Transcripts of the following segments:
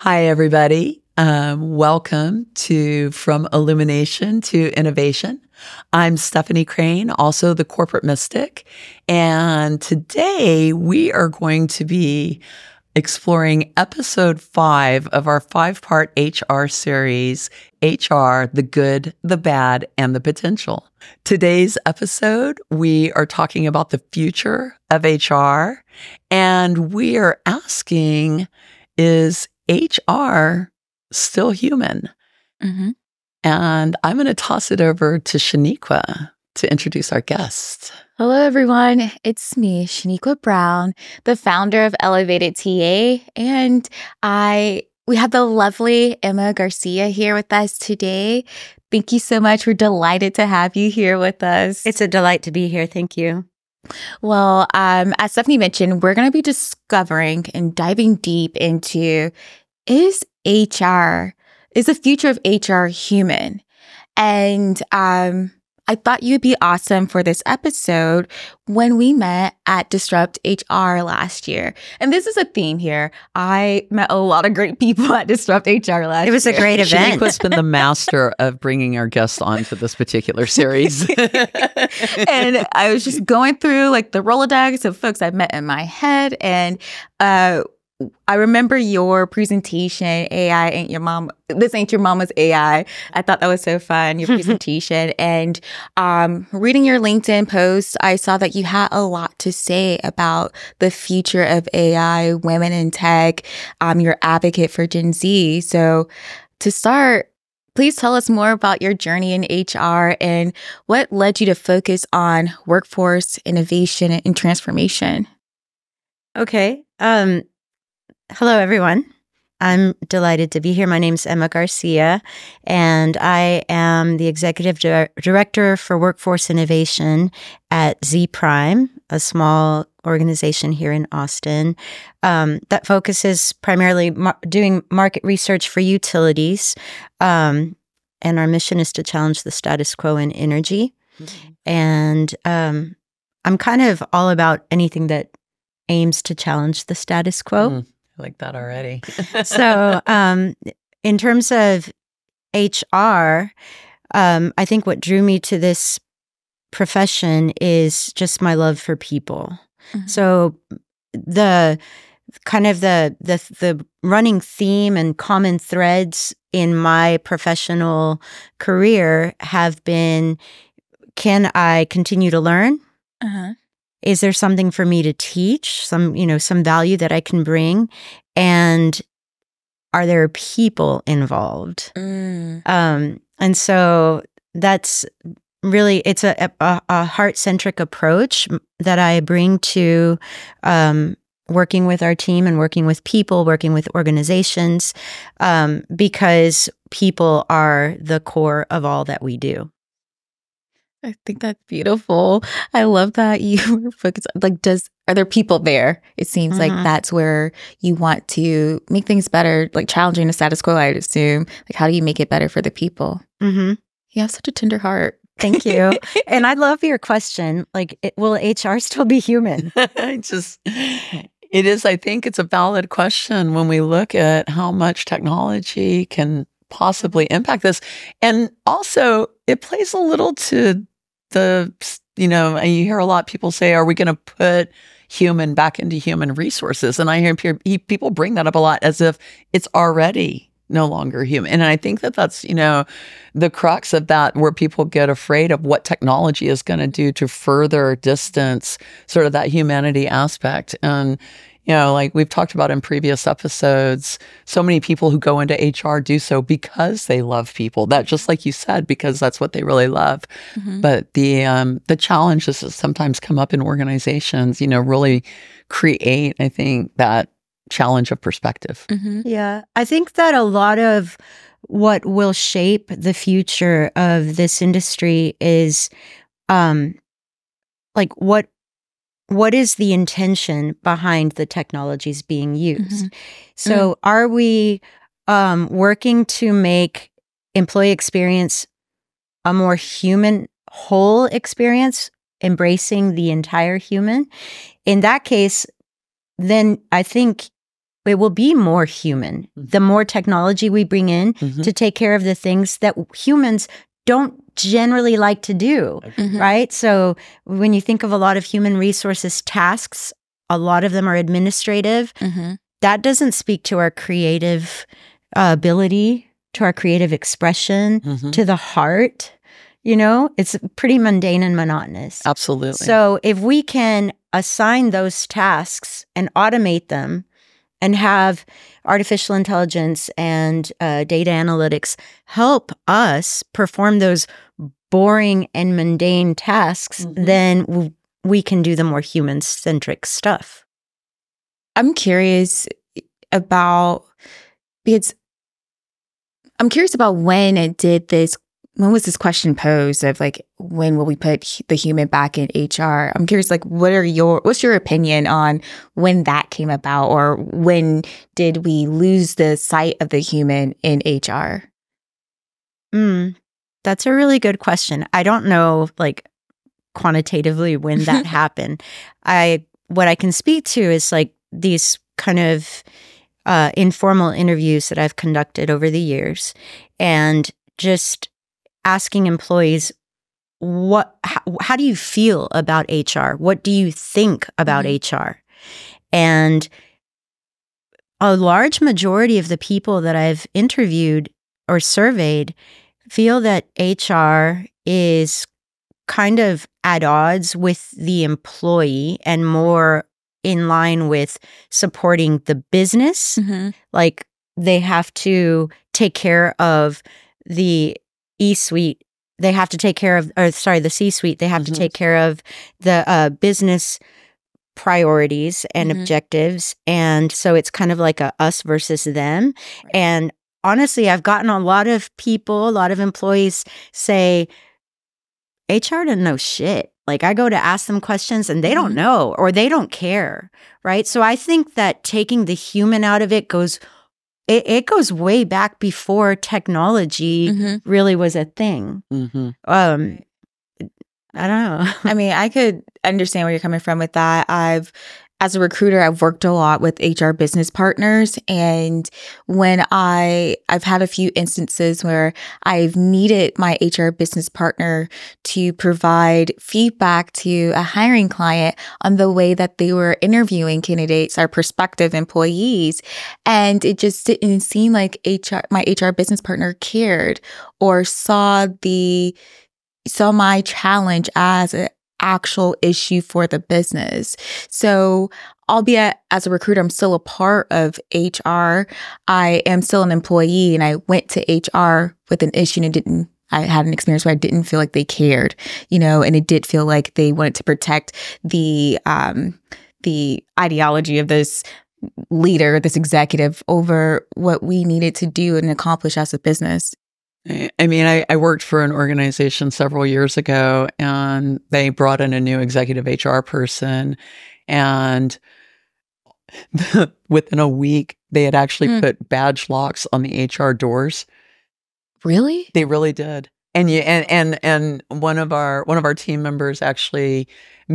Hi, everybody. Welcome to From Illumination to Innovation. I'm Stephanie Crane, also the Corporate Mystic. And today we are going to be exploring episode 5 of our 5-part HR series, HR, the Good, the Bad, and the Potential. Today's episode, we are talking about the future of HR, and we are asking, is HR still human? Mm-hmm. And I'm going to toss it over to Shaniqua to introduce our guest. Hello, everyone. It's me, Shaniqua Brown, the founder of Elevated TA, and we have the lovely Emma Garcia here with us today. Thank you so much. We're delighted to have you here with us. It's a delight to be here. Thank you. Well, as Stephanie mentioned, we're going to be discovering and diving deep into is the future of HR human? And I thought you'd be awesome for this episode when we met at Disrupt HR last year. And this is a theme here. I met a lot of great people at Disrupt HR last year. It was a great event. Shaniqua's been the master of bringing our guests on to this particular series. And I was just going through like the Rolodex of folks I've met in my head. And I remember your presentation, AI ain't your mom. This ain't your mama's AI. I thought that was so fun, your presentation. And reading your LinkedIn post, I saw that you had a lot to say about the future of AI, women in tech, your advocate for Gen Z. So to start, please tell us more about your journey in HR and what led you to focus on workforce innovation and transformation. Okay. Hello, everyone. I'm delighted to be here. My name's Emma Garcia, and I am the Executive Director for Workforce Innovation at Z Prime, a small organization here in Austin that focuses primarily doing market research for utilities. And our mission is to challenge the status quo in energy. Mm-hmm. And I'm kind of all about anything that aims to challenge the status quo. I like that already. So in terms of HR, I think what drew me to this profession is just my love for people. Mm-hmm. So the kind of the running theme and common threads in my professional career have been, can I continue to learn? Uh-huh. Is there something for me to teach, some value that I can bring? And are there people involved? And so that's really, it's a heart-centric approach that I bring to working with our team and working with people, working with organizations, because people are the core of all that we do. I think that's beautiful. I love that you were focused. Are there people there? It seems like that's where you want to make things better, like challenging the status quo, I'd assume. Like, how do you make it better for the people? Mm-hmm. You have such a tender heart. Thank you. And I love your question. Like, will HR still be human? It is. I think it's a valid question when we look at how much technology can possibly impact this. And also, it plays a little to you hear a lot of people say, are we going to put human back into human resources? And I hear people bring that up a lot as if it's already no longer human. And I think that's, the crux of that, where people get afraid of what technology is going to do to further distance sort of that humanity aspect. And, like we've talked about in previous episodes, so many people who go into HR do so because they love people. That, just like you said, because that's what they really love. Mm-hmm. But the challenges that sometimes come up in organizations, really create, I think, that challenge of perspective. Mm-hmm. Yeah. I think that a lot of what will shape the future of this industry is what is the intention behind the technologies being used? Mm-hmm. So are we working to make employee experience a more human, whole experience, embracing the entire human? In that case, then I think it will be more human. The more technology we bring in to take care of the things that humans don't generally like to do, right? So when you think of a lot of human resources tasks, a lot of them are administrative. That doesn't speak to our creative ability, to our creative expression, to the heart. You know, it's pretty mundane and monotonous. Absolutely. So if we can assign those tasks and automate them and have artificial intelligence and data analytics help us perform those boring and mundane tasks, then we can do the more human-centric stuff. I'm curious about when was this question posed of like, when will we put the human back in HR? I'm curious, like, what's your opinion on when that came about, or when did we lose the sight of the human in HR? That's a really good question. I don't know, like, quantitatively when that happened. What I can speak to is like these kind of informal interviews that I've conducted over the years, and just asking employees, how do you feel about HR? What do you think about HR? And a large majority of the people that I've interviewed or surveyed feel that HR is kind of at odds with the employee and more in line with supporting the business. Like, they have to take care of the E-suite. They have to take care of, the C-suite. They have to take care of the business priorities and objectives. And so it's kind of like a us versus them. Right. And honestly, I've gotten a lot of employees say, HR doesn't know shit. Like, I go to ask them questions and they don't know, or they don't care, right? So I think that taking the human out of it goes way back before technology really was a thing. I don't know. I mean, I could understand where you're coming from with that. As a recruiter, I've worked a lot with HR business partners, and when I've had a few instances where I've needed my HR business partner to provide feedback to a hiring client on the way that they were interviewing candidates or prospective employees, and it just didn't seem like my HR business partner cared or saw my challenge as an actual issue for the business. So, albeit as a recruiter, I'm still a part of HR. I am still an employee, and I went to HR with an issue and I had an experience where I didn't feel like they cared, and it did feel like they wanted to protect the ideology of this leader, this executive, over what we needed to do and accomplish as a business. I mean, I worked for an organization several years ago, and they brought in a new executive HR person, and within a week, they had actually put badge locks on the HR doors. Really? They really did. And one of our team members actually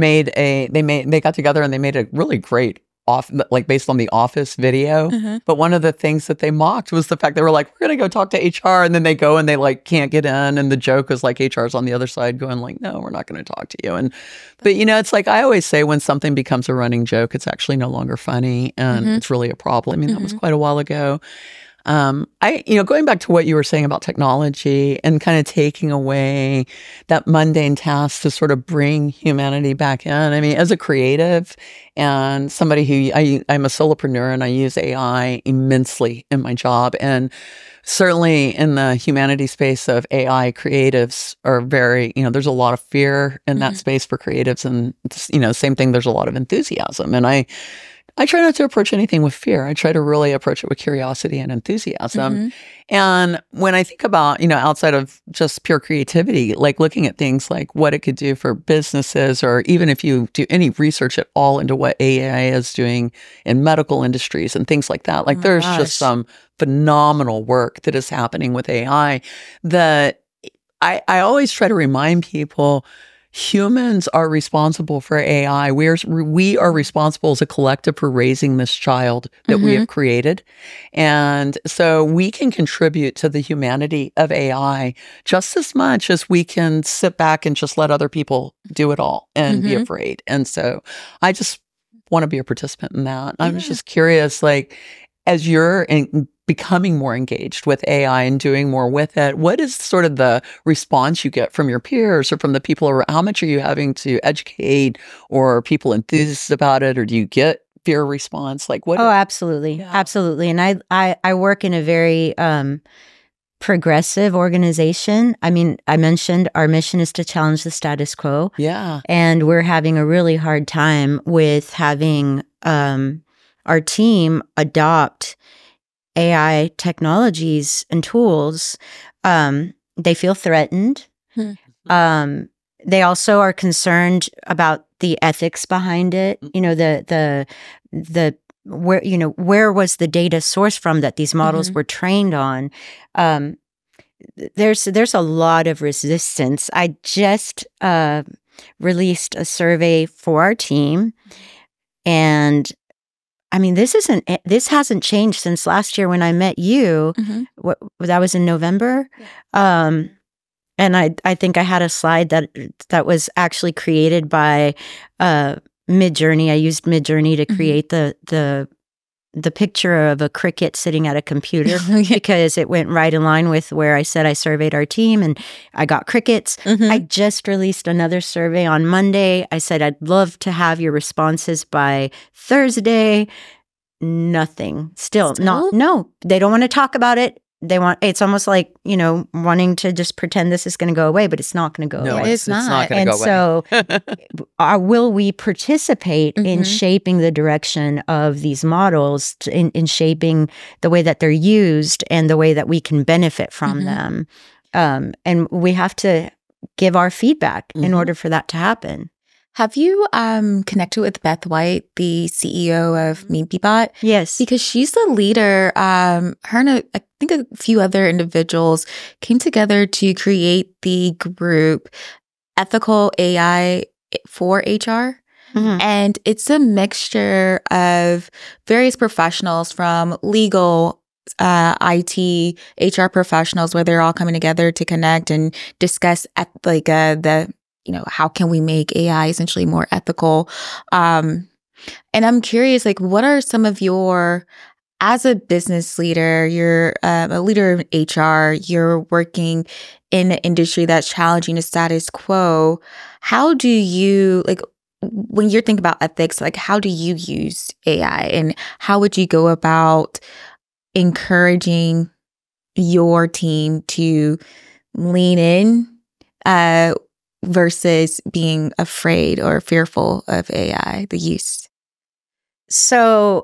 they got together and they made a really great based on the Office video. But one of the things that they mocked was the fact they were like, we're going to go talk to HR. And then they go and they like can't get in. And the joke is like HR's on the other side going like, no, we're not going to talk to you. But it's like, I always say when something becomes a running joke, it's actually no longer funny. And it's really a problem. I mean, that was quite a while ago. Going back to what you were saying about technology and kind of taking away that mundane task to sort of bring humanity back in. I mean, as a creative and somebody who I'm a solopreneur, and I use AI immensely in my job, and certainly in the humanity space of AI, creatives are very, there's a lot of fear in that space for creatives, and same thing. There's a lot of enthusiasm, and I try not to approach anything with fear. I try to really approach it with curiosity and enthusiasm. And when I think about, outside of just pure creativity, like looking at things like what it could do for businesses, or even if you do any research at all into what AI is doing in medical industries and things like that, like there's just some phenomenal work that is happening with AI that I always try to remind people, humans are responsible for AI. We are responsible as a collective for raising this child that we have created. And so we can contribute to the humanity of AI just as much as we can sit back and just let other people do it all and be afraid. And so I just want to be a participant in that. I was just curious, like, as you're becoming more engaged with AI and doing more with it, what is sort of the response you get from your peers or from the people around? How much are you having to educate, or are people enthused about it, or do you get fear response? Like what? Oh, absolutely. Yeah. Absolutely. And I work in a very progressive organization. I mean, I mentioned our mission is to challenge the status quo. Yeah. And we're having a really hard time with having our team adopt AI technologies and tools. They feel threatened. They also are concerned about the ethics behind it. You know, the where, you know, where was the data sourced from that these models were trained on? There's a lot of resistance. I just released a survey for our team, and I mean, this hasn't changed since last year when I met you. That was in November. Yeah. And I think I had a slide that was actually created by Midjourney. I used Midjourney to create the picture of a cricket sitting at a computer because it went right in line with where I said I surveyed our team and I got crickets. I just released another survey on Monday. I said I'd love to have your responses by Thursday. Nothing. Still? No, they don't want to talk about it. It's almost like, you know, wanting to just pretend this is going to go away, but it's not going to go away. It's not going to go away. And so will we participate in shaping the direction of these models, in shaping the way that they're used and the way that we can benefit from them? And we have to give our feedback in order for that to happen. Have you connected with Beth White, the CEO of MemeBot? Yes. Because she's the leader. Her and I think a few other individuals came together to create the group Ethical AI for HR. And it's a mixture of various professionals from legal, IT, HR professionals, where they're all coming together to connect and discuss you know, how can we make AI essentially more ethical? And I'm curious, like, what are some of as a business leader, you're a leader in HR, you're working in an industry that's challenging the status quo. How do you, like, when you're thinking about ethics, like, how do you use AI and how would you go about encouraging your team to lean in, versus being afraid or fearful of AI, the use? So,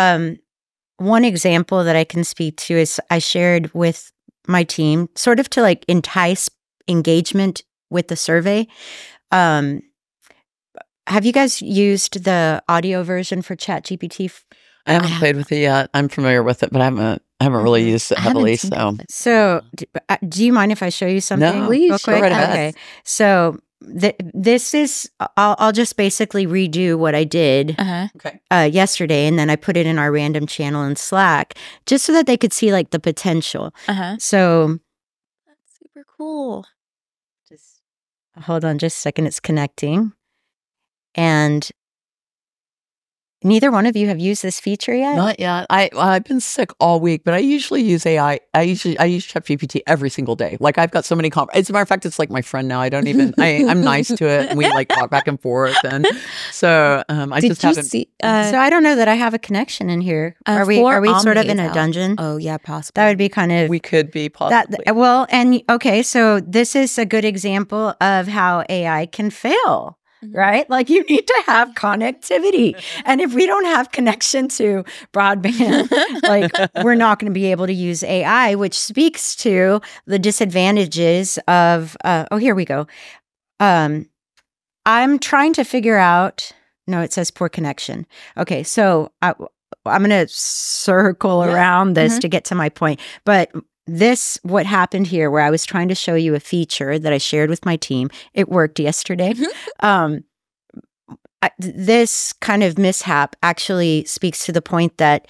one example that I can speak to is I shared with my team, sort of to like entice engagement with the survey. Have you guys used the audio version for ChatGPT? I haven't played with it yet. I'm familiar with it, but I haven't really used it heavily. So, do you mind if I show you something? No, real quick? right ahead. Okay. So this is. I'll just basically redo what I did yesterday, and then I put it in our random channel in Slack, just so that they could see like the potential. So that's super cool. Just hold on, just a second. It's connecting, and neither one of you have used this feature yet? Not yet. I've been sick all week, but I usually use AI. I use ChatGPT every single day. Like I've got so many as a matter of fact, it's like my friend now. I don't even. I'm nice to it, and we like talk back and forth. And so I just haven't. See, so I don't know that I have a connection in here. Are we sort of in a dungeon? Oh yeah, possibly. That would be kind of. We could be possibly. Okay. So this is a good example of how AI can fail. Right? Like you need to have connectivity. And if we don't have connection to broadband, like we're not going to be able to use AI, which speaks to the disadvantages of, here we go. I'm trying to figure out, no, it says poor connection. Okay. So I'm going to circle around this to get to my point. But what happened here, where I was trying to show you a feature that I shared with my team, it worked yesterday. This kind of mishap actually speaks to the point that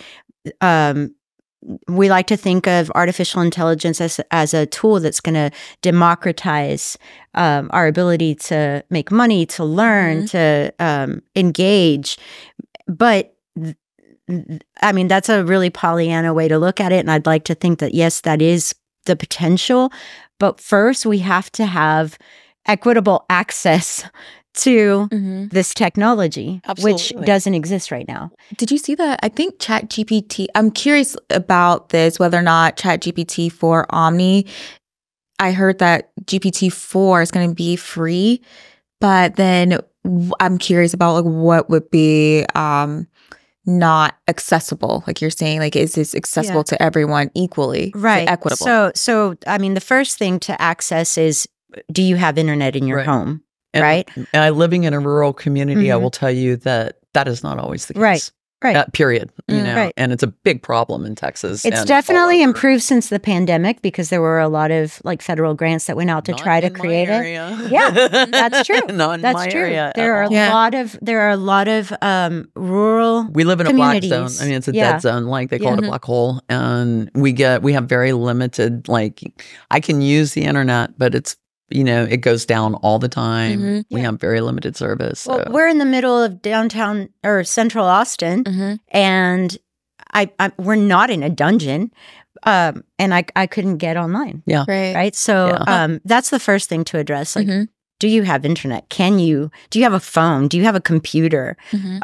we like to think of artificial intelligence as a tool that's going to democratize our ability to make money, to learn, to engage. But I mean, that's a really Pollyanna way to look at it. And I'd like to think that, yes, that is the potential. But first, we have to have equitable access to this technology, which doesn't exist right now. Did you see that? I think ChatGPT, I'm curious about this, whether or not ChatGPT for Omni, I heard that GPT-4 is going to be free, but then I'm curious about like what would be not accessible, like you're saying, like is this accessible to everyone equally, right? Equitable. So I mean, the first thing to access is, do you have internet in your home, right? And living in a rural community, I will tell you that is not always the case. Right. Period. You know, and it's a big problem in Texas. It's definitely improved since the pandemic because there were a lot of like federal grants that went out to try to create it. Yeah, that's true. Not in my area. There are a lot of rural. We live in a black zone. I mean, it's a dead zone, like they call it a black hole, and we have very limited. Like, I can use the internet, but it's, you know, it goes down all the time. We have very limited service. So. Well, we're in the middle of downtown or central Austin, and we're not in a dungeon, and I couldn't get online. Yeah, right. So that's the first thing to address. Like, do you have internet? Do you have a phone? Do you have a computer?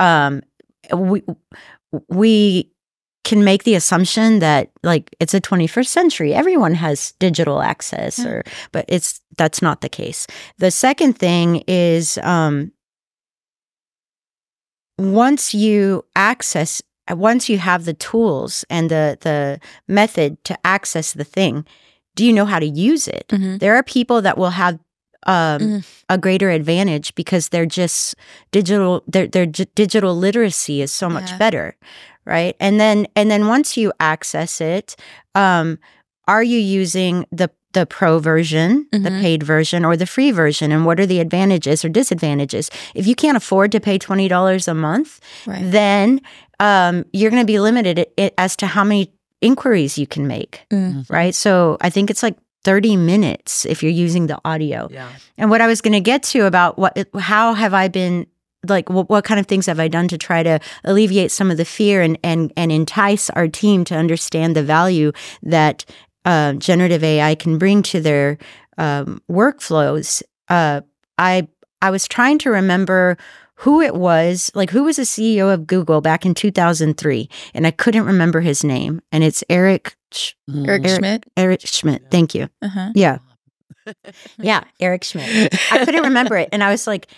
We can make the assumption that like it's a 21st century, everyone has digital access, but that's not the case. The second thing is once you have the tools and the method to access the thing, do you know how to use it? There are people that will have a greater advantage because they're just digital. Their digital literacy is so much better. Right. And then once you access it, are you using the pro version, the paid version, or the free version? And what are the advantages or disadvantages? If you can't afford to pay $20 a month, then you're going to be limited as to how many inquiries you can make. Right. So I think it's like 30 minutes if you're using the audio. Yeah. And what I was going to get to about how have I been, like, what kind of things have I done to try to alleviate some of the fear and entice our team to understand the value that generative AI can bring to their workflows? I was trying to remember who it was, like who was the CEO of Google back in 2003, and I couldn't remember his name. And it's Eric Schmidt. Eric Schmidt. Thank you. Yeah. Yeah, Eric Schmidt. I couldn't remember it, and I was like,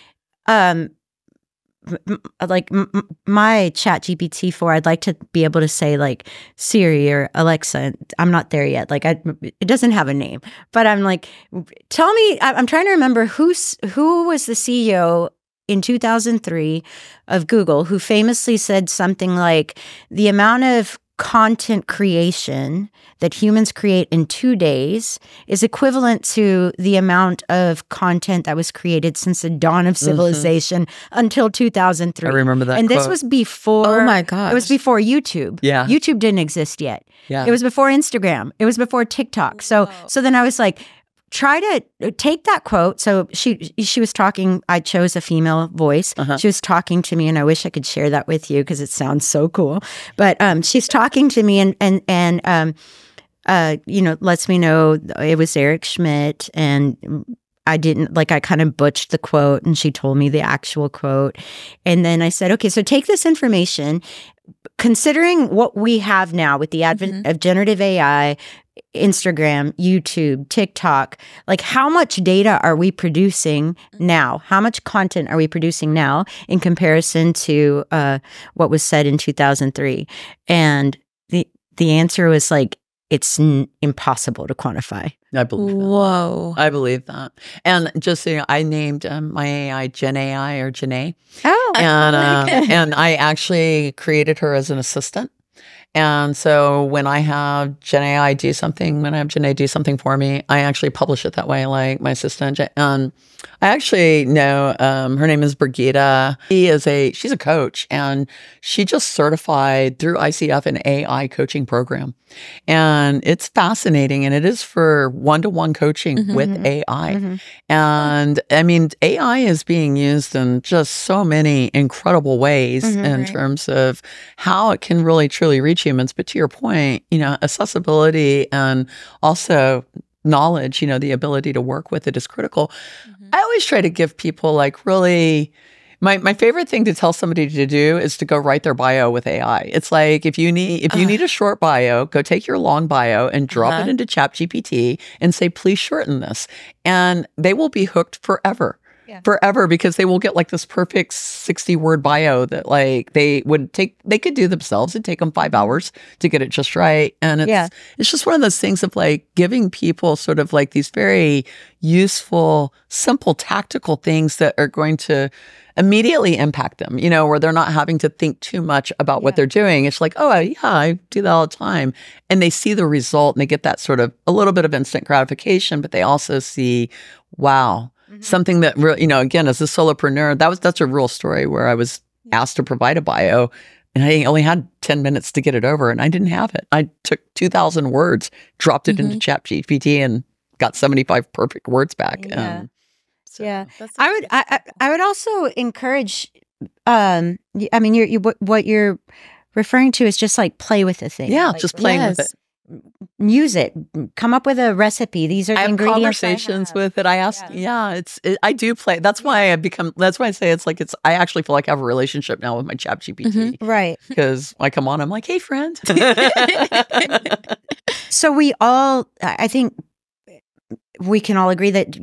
my ChatGPT-4, I'd like to be able to say like Siri or Alexa. I'm not there yet. Like it doesn't have a name, but I'm like, tell me. I'm trying to remember who was the CEO in 2003 of Google who famously said something like the amount of content creation that humans create in 2 days is equivalent to the amount of content that was created since the dawn of civilization until 2003. I remember that And quote. this was before, oh my gosh, it was before YouTube. Yeah. YouTube didn't exist yet. Yeah. It was before Instagram. It was before TikTok. So then I was like, try to take that quote. So she was talking, I chose a female voice. She was talking to me, and I wish I could share that with you because it sounds so cool. But she's talking to me and lets me know it was Eric Schmidt, and I kind of butched the quote, and she told me the actual quote. And then I said, okay, so take this information, considering what we have now with the advent of generative AI, Instagram, YouTube, TikTok, like how much data are we producing now? How much content are we producing now in comparison to what was said in 2003? And the answer was like, it's impossible to quantify. I believe that. Whoa. I believe that. And just so you know, I named my AI Gen AI or Janae. Oh. And I actually created her as an assistant. And so when I have Gen AI do something, when I have Gen AI do something for me, I actually publish it that way, like my assistant. I actually know her name is Brigida. She's a coach, and she just certified through ICF an AI coaching program. And it's fascinating, and it is for one-to-one coaching with AI. And I mean, AI is being used in just so many incredible ways in terms of how it can really truly reach humans. But to your point, accessibility and also knowledge, the ability to work with it is critical. I always try to give people like really my favorite thing to tell somebody to do is to go write their bio with AI. It's like if you need a short bio, go take your long bio and drop it into ChatGPT and say, please shorten this. And they will be hooked forever. Forever, because they will get like this perfect 60-word bio that like they could do themselves. It'd take them 5 hours to get it just right. And it's just one of those things of like giving people sort of like these very useful, simple, tactical things that are going to immediately impact them, where they're not having to think too much about what they're doing. It's like, oh, yeah, I do that all the time. And they see the result and they get that sort of a little bit of instant gratification, but they also see, wow, something that really, again, as a solopreneur, that's a real story where I was asked to provide a bio and I only had 10 minutes to get it over and I didn't have it. I took 2,000 words, dropped it into ChatGPT and got 75 perfect words back. I would also encourage, I mean, what you're referring to is just like play with the thing. Yeah, like, just playing with it. Use it. Come up with a recipe. These are the ingredients. Conversations with it. I ask. I do play. That's why I say it's like I actually feel like I have a relationship now with my ChatGPT. Right. Because I come on, I'm like, hey, friend. So I think we can all agree that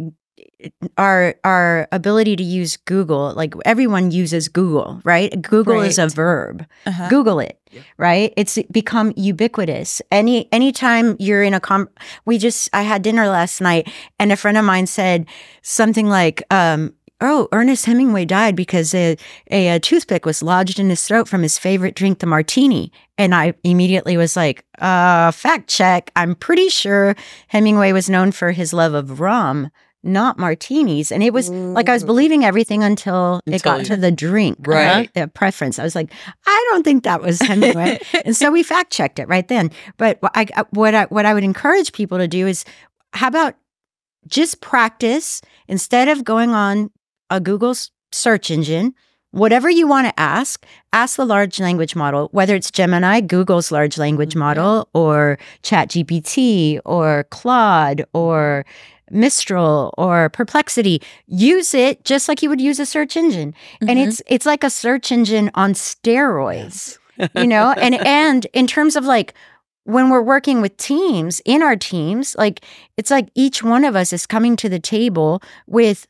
our ability to use Google, like everyone uses Google, right? Google is a verb. Google it, right? It's become ubiquitous. Anytime you're in I had dinner last night and a friend of mine said something like, Ernest Hemingway died because a toothpick was lodged in his throat from his favorite drink, the martini. And I immediately was like, fact check. I'm pretty sure Hemingway was known for his love of rum, not martinis. And it was like I was believing everything until it got to the drink, right? The preference. I was like, I don't think that was Hemingway. And so we fact checked it right then. But what I would encourage people to do is, how about just practice instead of going on a Google search engine, whatever you want to ask the large language model, whether it's Gemini, Google's large language model, or ChatGPT, or Claude, or Mistral, or Perplexity. Use it just like you would use a search engine. And it's like a search engine on steroids, and in terms of like, when we're working with teams, in our teams, like it's like each one of us is coming to the table with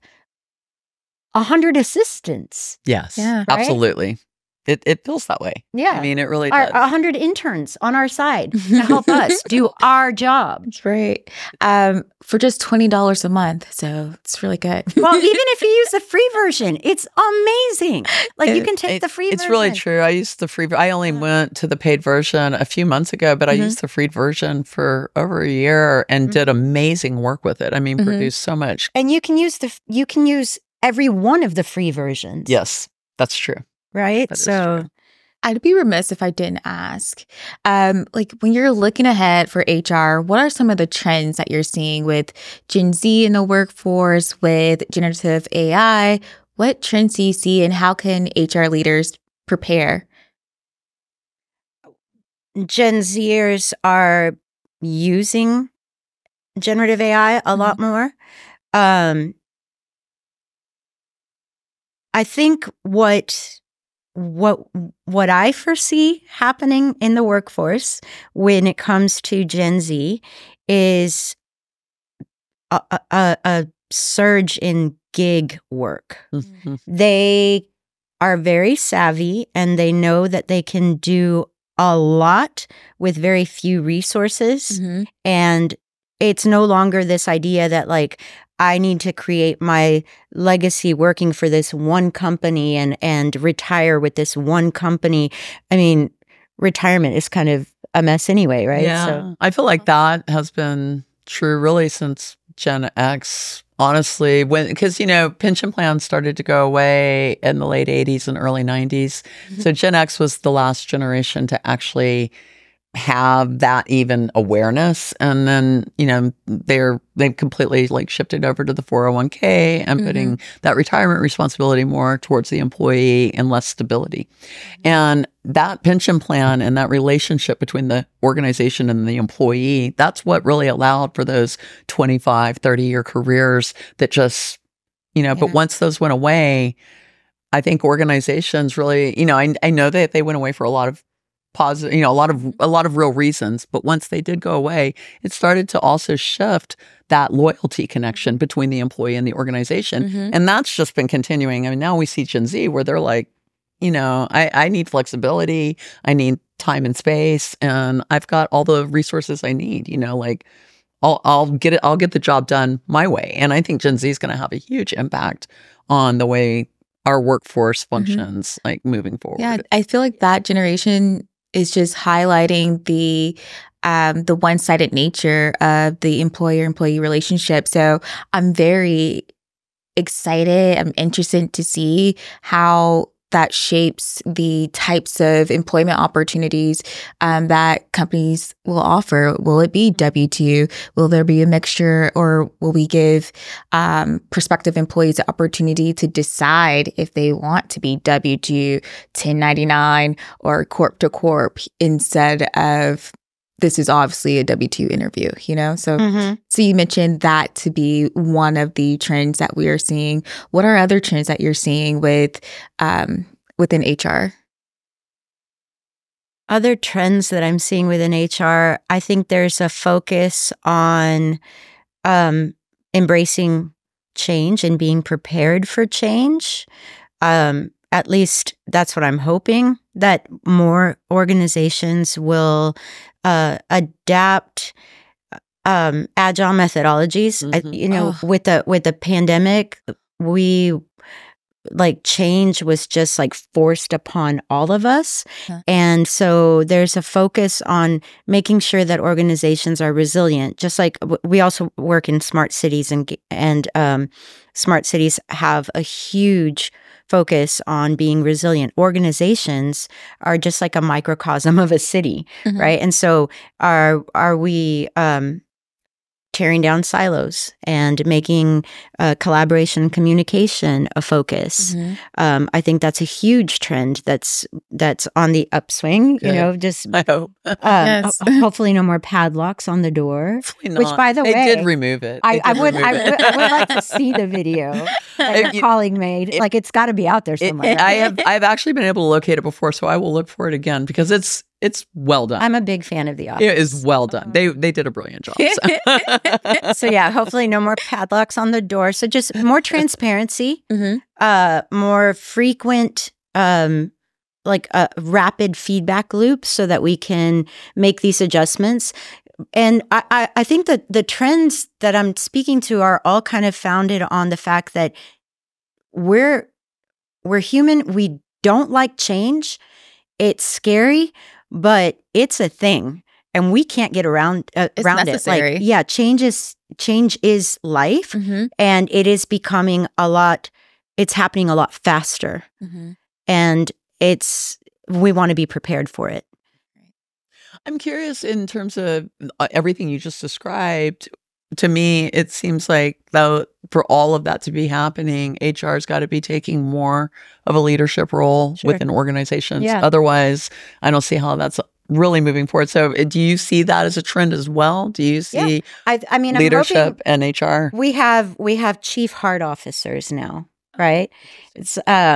100 assistants. Yes, right? Absolutely. It feels that way. Yeah. I mean, it really does. 100 interns on our side to help us do our job. That's right. For just $20 a month. So it's really good. Well, even if you use the free version, it's amazing. Like you can take the free version. It's really true. I used the free I only went to the paid version a few months ago, but I used the free version for over a year and did amazing work with it. I mean, produced so much. And you can use every one of the free versions. Yes, that's true. Right? So I'd be remiss if I didn't ask, like when you're looking ahead for HR, what are some of the trends that you're seeing with Gen Z in the workforce, with generative AI? What trends do you see and how can HR leaders prepare? Gen Zers are using generative AI a lot more. I think what I foresee happening in the workforce when it comes to Gen Z is a surge in gig work. They are very savvy and they know that they can do a lot with very few resources. And it's no longer this idea that like, I need to create my legacy working for this one company and retire with this one company. I mean, retirement is kind of a mess anyway, right? Yeah. So I feel like that has been true really since Gen X, honestly, because, pension plans started to go away in the late 80s and early 90s. So Gen X was the last generation to actually have that even awareness. And then, they've completely like shifted over to the 401k and putting that retirement responsibility more towards the employee and less stability. And that pension plan and that relationship between the organization and the employee, that's what really allowed for those 25, 30-year careers that just, but once those went away, I think organizations really, I know that they went away for a lot of positive, a lot of real reasons. But once they did go away, it started to also shift that loyalty connection between the employee and the organization. And that's just been continuing. I mean, now we see Gen Z where they're like, I need flexibility, I need time and space, and I've got all the resources I need, like I'll get the job done my way. And I think Gen Z is going to have a huge impact on the way our workforce functions, like moving forward. Yeah, I feel like that generation is just highlighting the one-sided nature of the employer-employee relationship. So I'm very excited. I'm interested to see how that shapes the types of employment opportunities that companies will offer. Will it be W-2? Will there be a mixture, or will we give prospective employees the opportunity to decide if they want to be W-2, 1099, or corp to corp instead of this is obviously a W-2 interview, So, so you mentioned that to be one of the trends that we are seeing. What are other trends that you're seeing within HR? other trends that I'm seeing within HR, I think there's a focus on embracing change and being prepared for change. At least that's what I'm hoping, that more organizations will adapt agile methodologies. With the pandemic, change was just forced upon all of us. And so there's a focus on making sure that organizations are resilient. Just like we also work in smart cities, and smart cities have a huge focus on being resilient. Organizations are just like a microcosm of a city, right? And so are we tearing down silos and making collaboration and communication a focus? I think that's a huge trend that's on the upswing. Good. I hope. Yes. Hopefully, no more padlocks on the door. Which, by the way, they did remove it. I would like to see the video that your colleague made. It's got to be out there somewhere. I've actually been able to locate it before, so I will look for it again because it's well done. I'm a big fan of The Office. It is well done. They did a brilliant job. So yeah, hopefully no more padlocks on the door. So just more transparency, more frequent, a rapid feedback loop so that we can make these adjustments. And I think that the trends that I'm speaking to are all kind of founded on the fact that we're human. We don't like change. It's scary, but it's a thing, and we can't get around necessary. it. Change is life, and it is becoming it's happening a lot faster, and we want to be prepared for it. I'm curious in terms of everything you just described. To me, it seems like though for all of that to be happening, HR's got to be taking more of a leadership role within organizations. Yeah. Otherwise, I don't see how that's really moving forward. So do you see that as a trend as well? Do you see I mean, leadership and HR? We have chief heart officers now, right? It's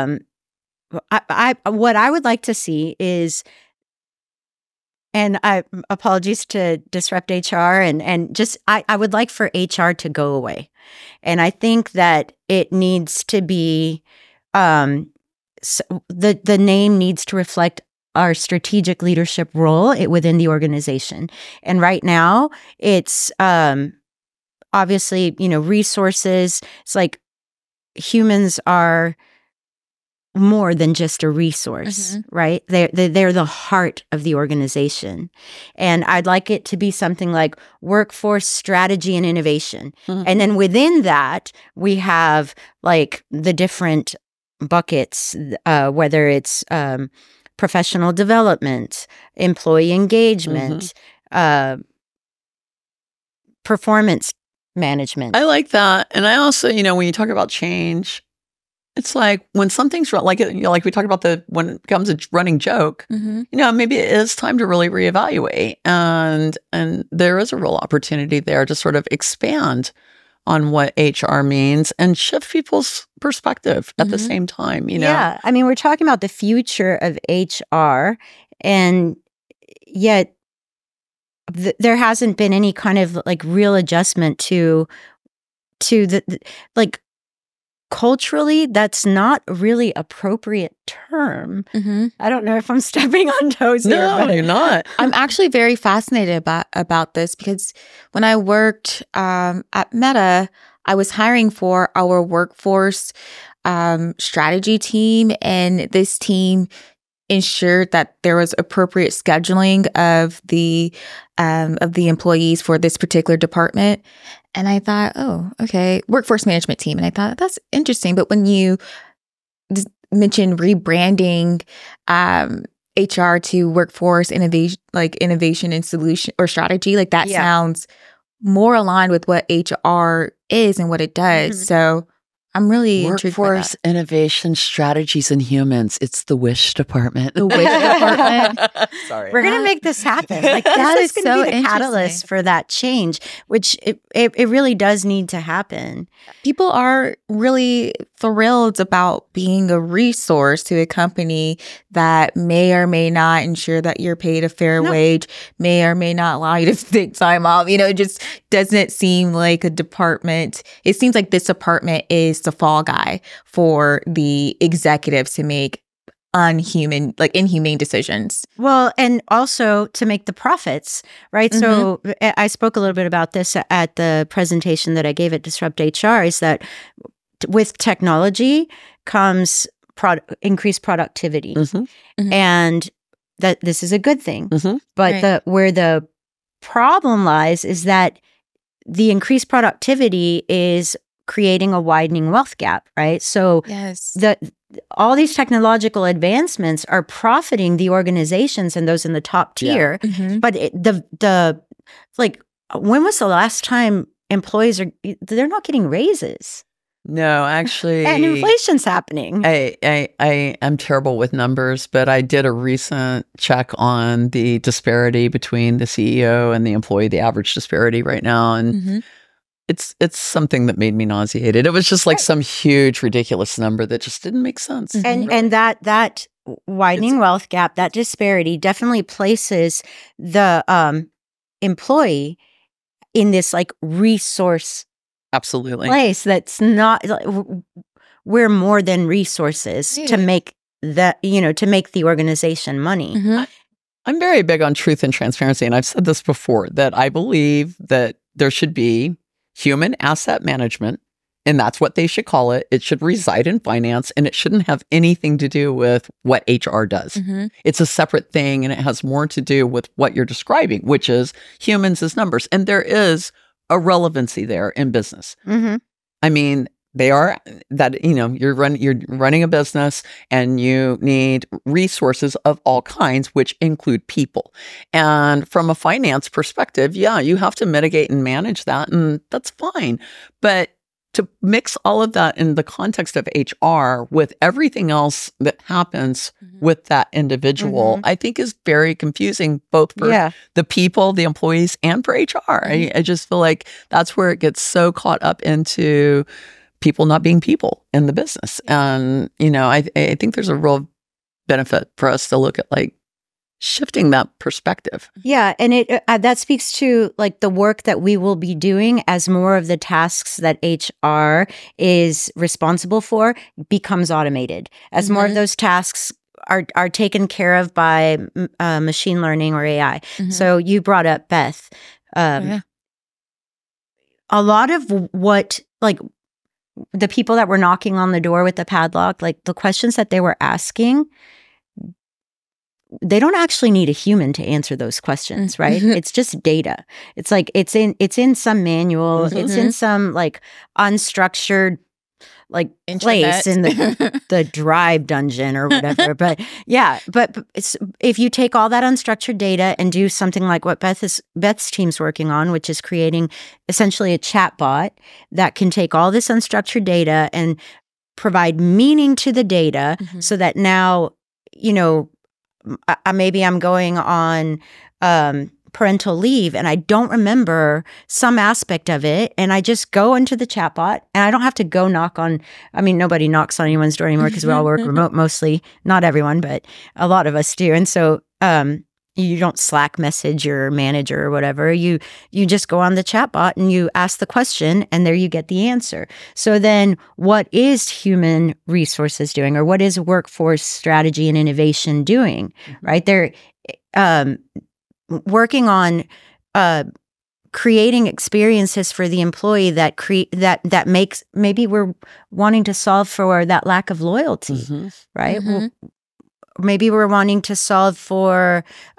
what I would like to see is, and apologies to disrupt HR, and just I would like for HR to go away, and I think that it needs to be the name needs to reflect our strategic leadership role within the organization. And right now, it's obviously resources. It's like humans are more than just a resource, right? They're the heart of the organization. And I'd like it to be something like workforce strategy and innovation. And then within that, we have like the different buckets, whether it's professional development, employee engagement, performance management. I like that. And I also, when you talk about change, it's like when something's wrong, like we talked about when it becomes a running joke, maybe it is time to really reevaluate, and there is a real opportunity there to sort of expand on what HR means and shift people's perspective at the same time. Yeah, I mean, we're talking about the future of HR, and yet there hasn't been any kind of like real adjustment to the like. Culturally, that's not a really appropriate term. I don't know if I'm stepping on toes here. No, you're not. I'm actually very fascinated about this because when I worked at Meta, I was hiring for our workforce strategy team, and this team ensured that there was appropriate scheduling of the employees for this particular department. And I thought, oh, okay, workforce management team. And I thought, that's interesting. But when you mentioned rebranding HR to workforce innovation and solution or strategy, like that sounds more aligned with what HR is and what it does. So I'm really intrigued by Workforce that. Innovation Strategies and Humans. It's the WISH department. The WISH department. Sorry. We're going to make this happen. Like That this is is so going to be the catalyst interesting. for that change, which it really does need to happen. People are really thrilled about being a resource to a company that may or may not ensure that you're paid a fair wage, may or may not allow you to take time off. It just doesn't seem like a department. It seems like this department is the fall guy for the executives to make inhumane decisions. Well, and also to make the profits, right? So I spoke a little bit about this at the presentation that I gave at Disrupt HR, is that with technology comes increased productivity. And that this is a good thing. But Right. where the problem lies is that the increased productivity is creating a widening wealth gap, right? So Yes. all these technological advancements are profiting the organizations and those in the top tier. But when was the last time employees they're not getting raises? No, actually. And inflation's happening. I am terrible with numbers, but I did a recent check on the disparity between the CEO and the employee, the average disparity right now. And it's something that made me nauseated. It was just like some huge, ridiculous number that just didn't make sense. And that widening wealth gap, that disparity definitely places the employee in this like resource Absolutely. place that's not, we're more than resources to make to make the organization money. I'm very big on truth and transparency. And I've said this before, that I believe that there should be human asset management, and that's what they should call it. It should reside in finance, and it shouldn't have anything to do with what HR does. It's a separate thing, and it has more to do with what you're describing, which is humans as numbers. And there is a relevancy there in business. I mean, they are that, you're running a business and you need resources of all kinds, which include people. And from a finance perspective, you have to mitigate and manage that, and that's fine. But to mix all of that in the context of HR with everything else that happens with that individual, I think is very confusing, both for the people, the employees, and for HR. I just feel like that's where it gets so caught up into people not being people in the business. And, I think there's a real benefit for us to look at like shifting that perspective. Yeah, and it that speaks to like the work that we will be doing as more of the tasks that HR is responsible for becomes automated. As more of those tasks are taken care of by machine learning or AI. So you brought up Beth. A lot of what like the people that were knocking on the door with the padlock, like the questions that they were asking, they don't actually need a human to answer those questions, right? It's just data. It's like it's in some manual, it's in some like unstructured like place in the drive dungeon or whatever. But yeah, but if you take all that unstructured data and do something like what Beth's team's working on, which is creating essentially a chat bot that can take all this unstructured data and provide meaning to the data so that now, you know, maybe I'm going on parental leave and I don't remember some aspect of it, and I just go into the chatbot and I don't have to go knock on. I mean, nobody knocks on anyone's door anymore because we all work remote mostly. Not everyone, but a lot of us do. And so you don't Slack message your manager or whatever. You just go on the chatbot and you ask the question, and there you get the answer. So then, what is human resources doing, or what is workforce strategy and innovation doing? Right, they're working on creating experiences for the employee that makes, maybe we're wanting to solve for that lack of loyalty, right? Well, maybe we're wanting to solve for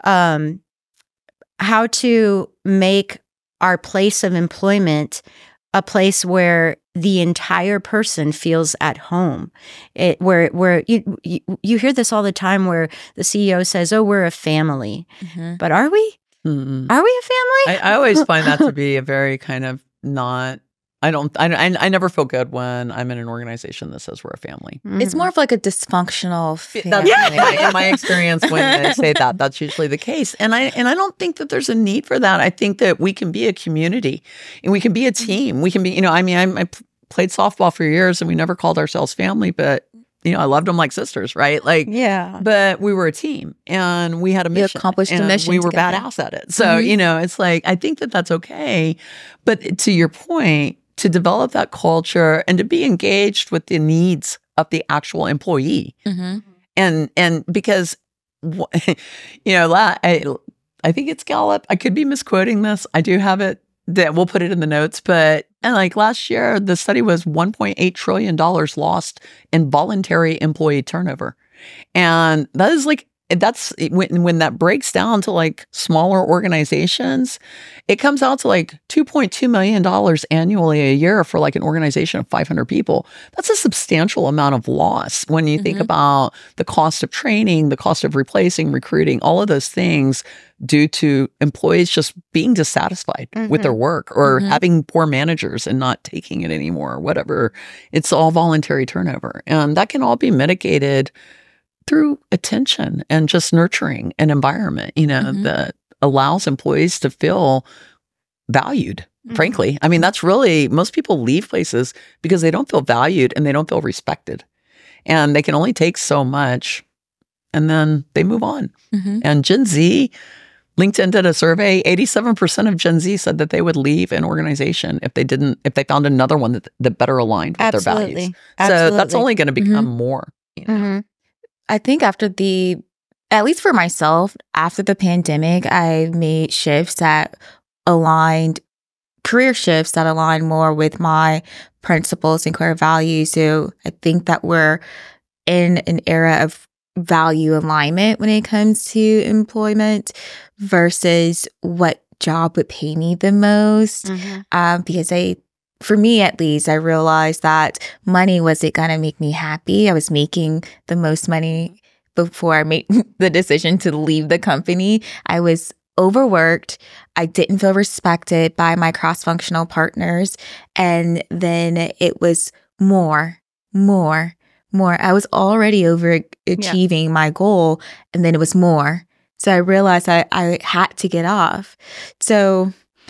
how to make our place of employment a place where the entire person feels at home. Where you hear this all the time, where the CEO says, "Oh, we're a family," but are we? Are we a family? I always find that to be a very kind of not. I never feel good when I'm in an organization that says we're a family. It's more of like a dysfunctional family. In my experience, when they say that, that's usually the case. And I don't think that there's a need for that. I think that we can be a community and we can be a team. We can be, I played softball for years and we never called ourselves family, but I loved them like sisters, right? Like, yeah. But we were a team and we had a mission. We accomplished the mission. We were badass at it. So, it's like, I think that that's okay. But to your point, to develop that culture and to be engaged with the needs of the actual employee. And because, I think it's Gallup. I could be misquoting this. I do have it. That we'll put it in the notes. But like last year, the study was $1.8 trillion lost in voluntary employee turnover. And that is like, that's when that breaks down to like smaller organizations, it comes out to like $2.2 million annually a year for like an organization of 500 people. That's a substantial amount of loss when you think about the cost of training, the cost of replacing, recruiting, all of those things due to employees just being dissatisfied with their work or having poor managers and not taking it anymore or whatever. It's all voluntary turnover. And that can all be mitigated through attention and just nurturing an environment, that allows employees to feel valued, frankly. I mean, that's really, most people leave places because they don't feel valued and they don't feel respected. And they can only take so much and then they move on. And Gen Z, LinkedIn did a survey, 87% of Gen Z said that they would leave an organization if they found another one that better aligned with their values. So that's only going to become more, I think at least for myself, after the pandemic, I made career shifts that align more with my principles and core values. So I think that we're in an era of value alignment when it comes to employment versus what job would pay me the most. Because for me, at least, I realized that money wasn't going to make me happy. I was making the most money before I made the decision to leave the company. I was overworked. I didn't feel respected by my cross-functional partners. And then it was more. I was already overachieving my goal, and then it was more. So I realized I had to get off. So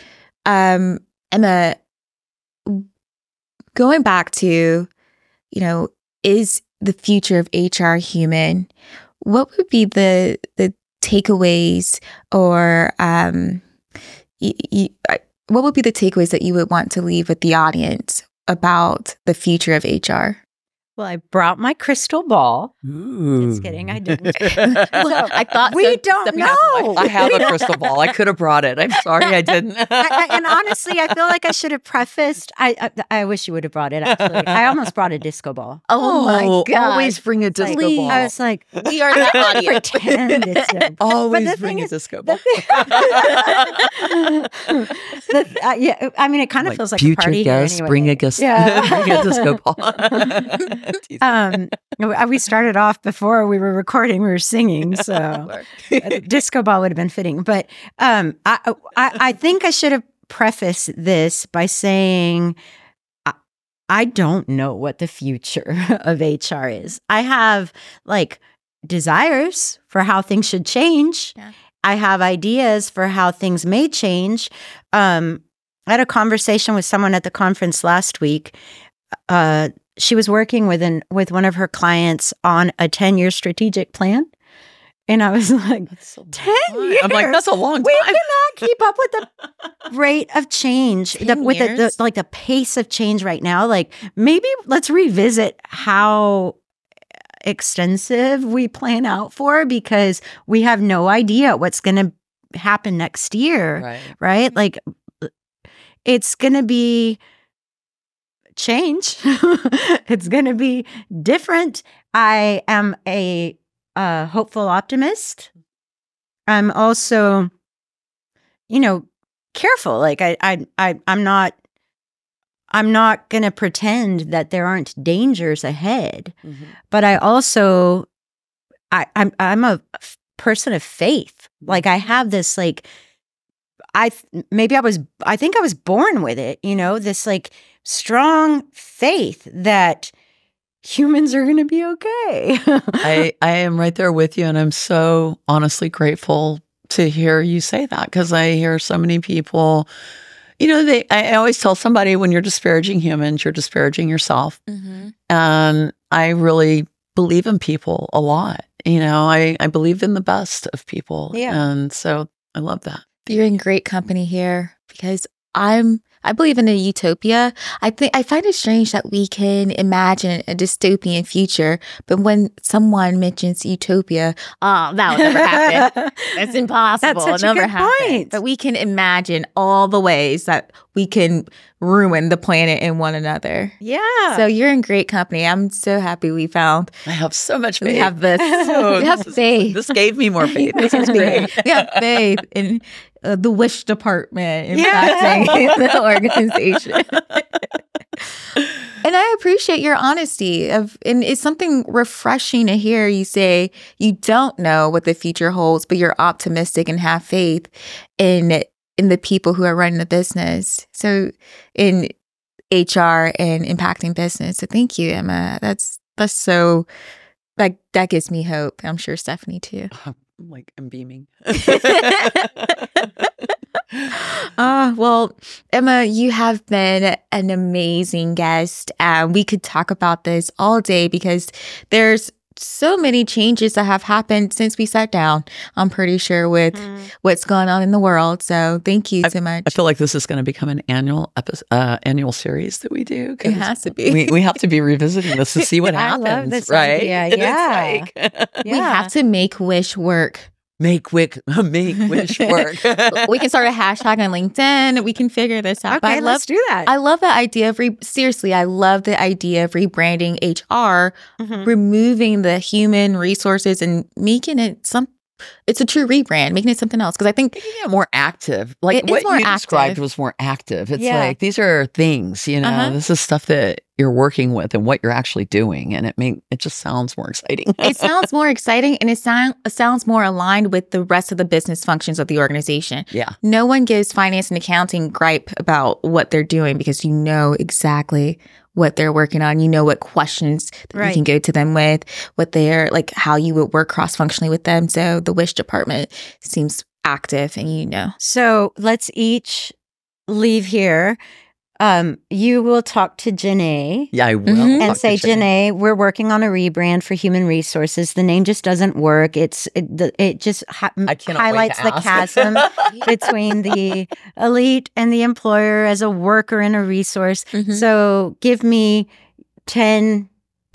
going back to, is the future of HR human? What would be the takeaways, or what would be the takeaways that you would want to leave with the audience about the future of HR? Well, I brought my crystal ball. Ooh. Just kidding, I didn't. I thought We so. don't Stephanie has know. one. I have a crystal ball. I could have brought it. I'm sorry I didn't. And honestly, I feel like I should have prefaced. I wish you would have brought it. Actually, I almost brought a disco ball. Oh my god! Always bring a disco Please. ball. I was like, We are the audience. pretend it's a Always the bring thing a is- disco ball. Yeah, I mean, it kind of feels like a future party guests, here anyway. bring a guest, Yeah. bring a disco ball. We started off before we were recording. We were singing, so a disco ball would have been fitting. But I think I should have prefaced this by saying I don't know what the future of HR is. I have like desires for how things should change. Yeah. I have ideas for how things may change. I had a conversation with someone at the conference last week. She was working with one of her clients on a 10-year strategic plan. And I was like, 10 years? I'm like, that's a long time. We cannot keep up with the rate of change, 10 with years? the pace of change right now. Like, maybe let's revisit how extensive we plan out for, because we have no idea what's going to happen next year, right? Like, it's going to be change. It's going to be different. I am a hopeful optimist. I'm also, careful. Like I'm not going to pretend that there aren't dangers ahead. Mhm. But I also, I'm a person of faith. Like I have this like, I think I was born with it. This like strong faith that humans are going to be okay. I am right there with you, and I'm so honestly grateful to hear you say that, because I hear so many people. I always tell somebody, when you're disparaging humans, you're disparaging yourself. Mm-hmm. And I really believe in people a lot. I believe in the best of people. Yeah. And so I love that. You're in great company here, because I believe in a utopia. I find it strange that we can imagine a dystopian future, but when someone mentions utopia, oh, that will never happen. That's impossible. That's such It'll a never good happen. point. But we can imagine all the ways that we can ruin the planet and one another. Yeah. So you're in great company. I'm so happy we found I have so much faith. we have this. So we have faith. This gave me more faith. This is We great. have faith in the wish department Yeah. impacting the organization. And I appreciate your honesty and it's something refreshing to hear you say you don't know what the future holds, but you're optimistic and have faith in the people who are running the business. So in HR and impacting business. So thank you, Emma. That's so that gives me hope. I'm sure Stephanie too. I'm beaming. Well, Emma, you have been an amazing guest. We could talk about this all day because there's so many changes that have happened since we sat down, I'm pretty sure, with what's going on in the world. So thank you so much. I feel like this is going to become an annual series that we do. It has to be. We have to be revisiting this to see what I happens, love this right? idea. And it's Yeah. like, We have to make Wish work. make wish work. We can start a hashtag on LinkedIn. We can figure this out. But Okay, let's do that. I love the idea of seriously, I love the idea of rebranding HR, Mhm. removing the human resources and making it it's a true rebrand, making it something else. Because I think Yeah, more active. Like It is what more you described active. was more active. It's Yeah. like these are things, Uh-huh. this is stuff that you're working with and what you're actually doing. And it just sounds more exciting. it sounds more exciting and it sounds more aligned with the rest of the business functions of the organization. Yeah. No one gives finance and accounting gripe about what they're doing because you know exactly what they're working on. You know what questions that you Right. can go to them with, what they're like, how you would work cross-functionally with them. So the Wish department seems active and So let's each leave here. You will talk to Janae Yeah, I will. Mhm. and talk say, to Shanae. Janae, we're working on a rebrand for human resources. The name just doesn't work. It just I cannot wait highlights to the ask. chasm between the elite and the employer as a worker and a resource. Mhm. So give me 10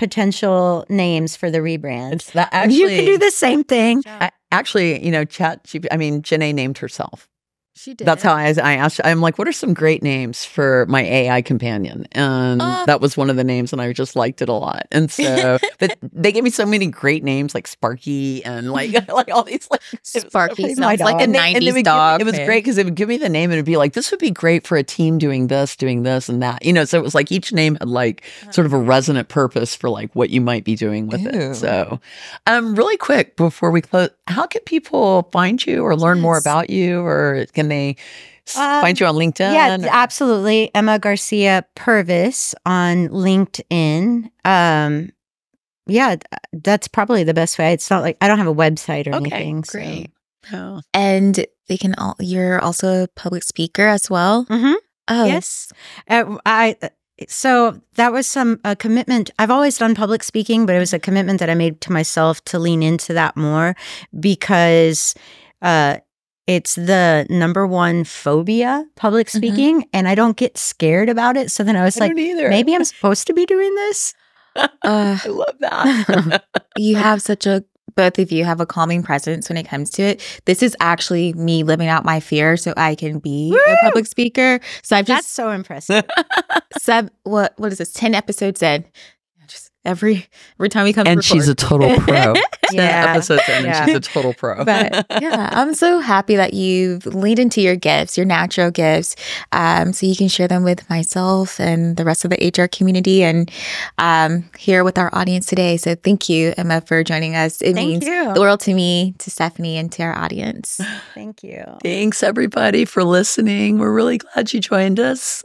potential names for the rebrand. It's that You can do the same thing. Actually, Janae named herself. She did. That's how I asked. I'm like, what are some great names for my AI companion? And that was one of the names, and I just liked it a lot. And so, but they gave me so many great names like Sparky and like all these like Sparky my sounds like a dog. 90s dog. It was great because it would give me the name and it'd be like, this would be great for a team doing this, and that. So it was like each name had like sort of a resonant purpose for like what you might be doing with it. So, really quick before we close, how can people find you or learn more about you, or can they find you on LinkedIn? Yeah, absolutely. Emma Garcia Purvis on LinkedIn. Yeah, that's probably the best way. It's not like I don't have a website or anything. Great. So. And they can you're also a public speaker as well. Mm-hmm. Oh, Yes. So that was a commitment. I've always done public speaking, but it was a commitment that I made to myself to lean into that more because it's the number one phobia, public speaking, and I don't get scared about it. So then I was like, maybe I'm supposed to be doing this. I love that. You have both of you have a calming presence when it comes to it. This is actually me living out my fear so I can be a public speaker. So That's so impressive. what is this? 10 episodes in. Just every time we come and she's a total pro. Yeah. Episodes in, and she's a total pro. But yeah, I'm so happy that you've leaned into your gifts, your natural gifts, so you can share them with myself and the rest of the HR community and here with our audience today. So thank you, Emma, for joining us. It means the world to me, to Stephanie, and to our audience. Thank you. Thanks, everybody, for listening. We're really glad you joined us.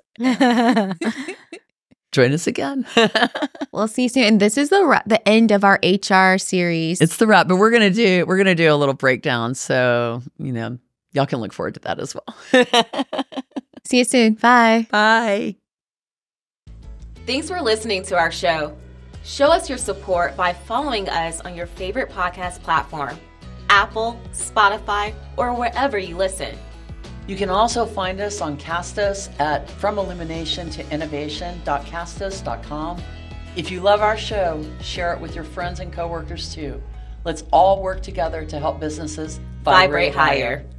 Join us again. We'll see you soon. And this is the end of our HR series. It's the wrap, but we're gonna do a little breakdown, so y'all can look forward to that as well. See you soon. Bye. Bye. Thanks for listening to our show. Show us your support by following us on your favorite podcast platform, Apple, Spotify, or wherever you listen. You can also find us on Castos at fromilluminationtoinnovation.castos.com. If you love our show, share it with your friends and coworkers too. Let's all work together to help businesses vibrate higher.